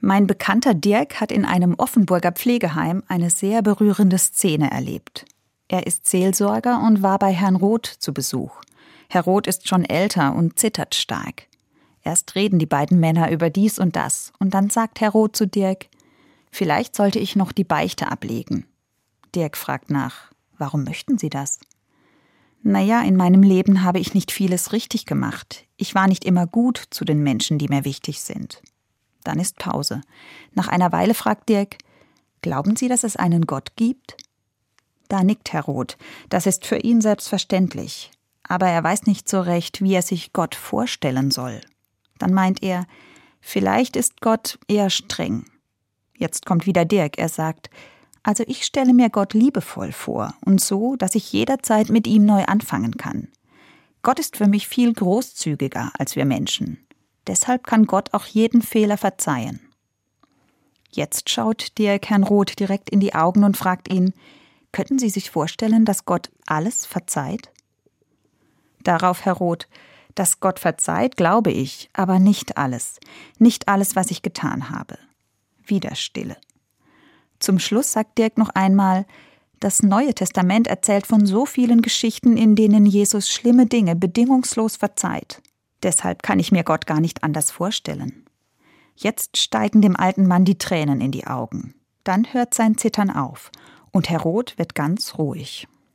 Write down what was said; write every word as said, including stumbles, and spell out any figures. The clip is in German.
Mein Bekannter Dirk hat in einem Offenburger Pflegeheim eine sehr berührende Szene erlebt. Er ist Seelsorger und war bei Herrn Roth zu Besuch. Herr Roth ist schon älter und zittert stark. Erst reden die beiden Männer über dies und das und dann sagt Herr Roth zu Dirk: »Vielleicht sollte ich noch die Beichte ablegen.« Dirk fragt nach: »Warum möchten Sie das?« »Naja, in meinem Leben habe ich nicht vieles richtig gemacht. Ich war nicht immer gut zu den Menschen, die mir wichtig sind.« Dann ist Pause. Nach einer Weile fragt Dirk: »Glauben Sie, dass es einen Gott gibt?« Da nickt Herr Roth. Das ist für ihn selbstverständlich. Aber er weiß nicht so recht, wie er sich Gott vorstellen soll. Dann meint er: »Vielleicht ist Gott eher streng.« Jetzt kommt wieder Dirk. Er sagt: »Also ich stelle mir Gott liebevoll vor und so, dass ich jederzeit mit ihm neu anfangen kann. Gott ist für mich viel großzügiger als wir Menschen. Deshalb kann Gott auch jeden Fehler verzeihen.« Jetzt schaut Dirk Herrn Roth direkt in die Augen und fragt ihn: »Könnten Sie sich vorstellen, dass Gott alles verzeiht?« Darauf Herr Roth: »Dass Gott verzeiht, glaube ich, aber nicht alles. Nicht alles, was ich getan habe.« Wieder Stille. Zum Schluss sagt Dirk noch einmal: »Das Neue Testament erzählt von so vielen Geschichten, in denen Jesus schlimme Dinge bedingungslos verzeiht. Deshalb kann ich mir Gott gar nicht anders vorstellen.« Jetzt steigen dem alten Mann die Tränen in die Augen. Dann hört sein Zittern auf und Herr Roth wird ganz ruhig.